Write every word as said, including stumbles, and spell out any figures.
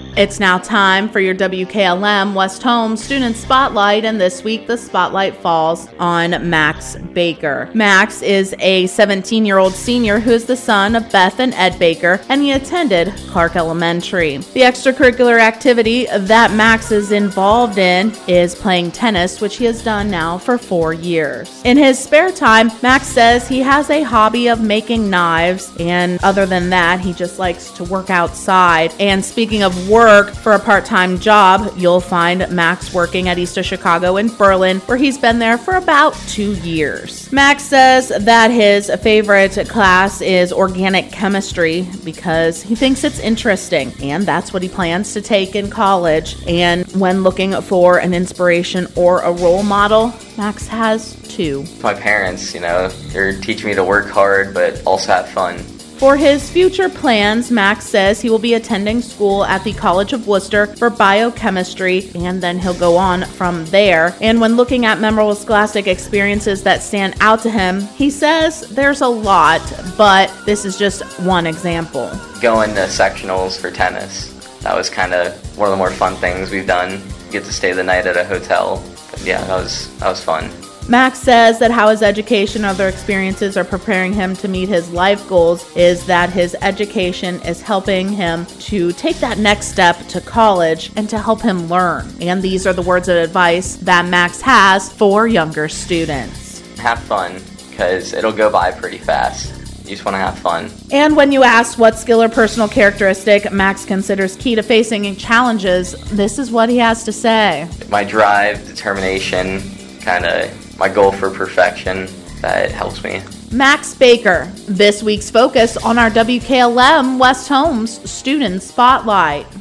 It's now time for your W K L M West Home Student Spotlight, and this week the spotlight falls on Max Baker. Max is a seventeen-year-old senior who is the son of Beth and Ed Baker, and he attended Clark Elementary. The extracurricular activity that Max is involved in is playing tennis, which he has done now for four years. In his spare time, Max says he has a hobby of making knives, and other than that, he just likes to work outside. And speaking of work, Work for a part-time job, you'll find Max working at East of Chicago in Berlin, where he's been there for about two years. Max says that his favorite class is organic chemistry because he thinks it's interesting, and that's what he plans to take in college. And when looking for an inspiration or a role model, Max has two. My parents, you know, they're teaching me to work hard, but also have fun. For his future plans, Max says he will be attending school at the College of Worcester for biochemistry, and then he'll go on from there. And when looking at memorable scholastic experiences that stand out to him, he says there's a lot, but this is just one example. Going to sectionals for tennis. That was kind of one of the more fun things we've done. Get to stay the night at a hotel. But yeah, that was that was fun. Max says that how his education and other experiences are preparing him to meet his life goals is that his education is helping him to take that next step to college and to help him learn. And these are the words of advice that Max has for younger students. Have fun, because it'll go by pretty fast. You just want to have fun. And when you ask what skill or personal characteristic Max considers key to facing challenges, this is what he has to say. My drive, determination, kind of my goal for perfection, that helps me. Max Baker, this week's focus on our W K L M West Homes Student Spotlight.